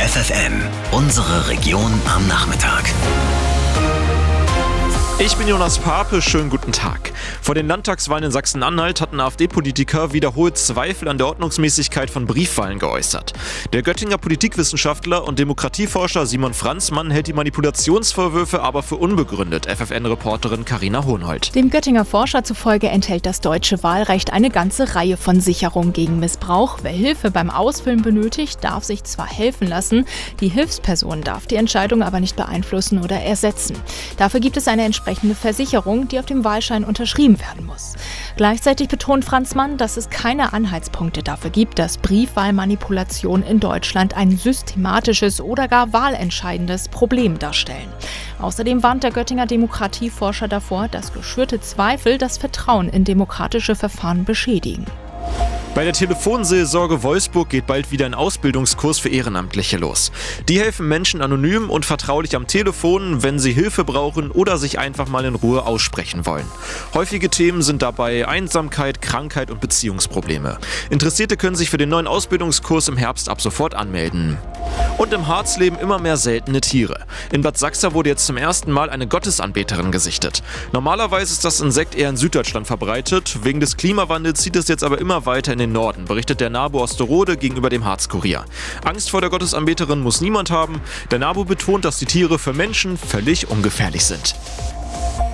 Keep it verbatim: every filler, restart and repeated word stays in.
F F M, unsere Region am Nachmittag. Ich bin Jonas Pape, schönen guten Tag. Vor den Landtagswahlen in Sachsen-Anhalt hatten AfD-Politiker wiederholt Zweifel an der Ordnungsmäßigkeit von Briefwahlen geäußert. Der Göttinger Politikwissenschaftler und Demokratieforscher Simon Franzmann hält die Manipulationsvorwürfe aber für unbegründet, F F N-Reporterin Carina Hohenhold. Dem Göttinger Forscher zufolge enthält das deutsche Wahlrecht eine ganze Reihe von Sicherungen gegen Missbrauch. Wer Hilfe beim Ausfüllen benötigt, darf sich zwar helfen lassen, die Hilfsperson darf die Entscheidung aber nicht beeinflussen oder ersetzen. Dafür gibt es eine entsprechende Versicherung, die auf dem Wahlschein unterschrieben werden muss. Gleichzeitig betont Franzmann, dass es keine Anhaltspunkte dafür gibt, dass Briefwahlmanipulation in Deutschland ein systematisches oder gar wahlentscheidendes Problem darstellen. Außerdem warnt der Göttinger Demokratieforscher davor, dass geschürte Zweifel das Vertrauen in demokratische Verfahren beschädigen. Bei der Telefonseelsorge Wolfsburg geht bald wieder ein Ausbildungskurs für Ehrenamtliche los. Die helfen Menschen anonym und vertraulich am Telefon, wenn sie Hilfe brauchen oder sich einfach mal in Ruhe aussprechen wollen. Häufige Themen sind dabei Einsamkeit, Krankheit und Beziehungsprobleme. Interessierte können sich für den neuen Ausbildungskurs im Herbst ab sofort anmelden. Und im Harz leben immer mehr seltene Tiere. In Bad Sachsa wurde jetzt zum ersten Mal eine Gottesanbeterin gesichtet. Normalerweise ist das Insekt eher in Süddeutschland verbreitet. Wegen des Klimawandels zieht es jetzt aber immer weiter in den Norden, berichtet der NABU Osterode gegenüber dem Harz-Kurier. Angst vor der Gottesanbeterin muss niemand haben. Der NABU betont, dass die Tiere für Menschen völlig ungefährlich sind.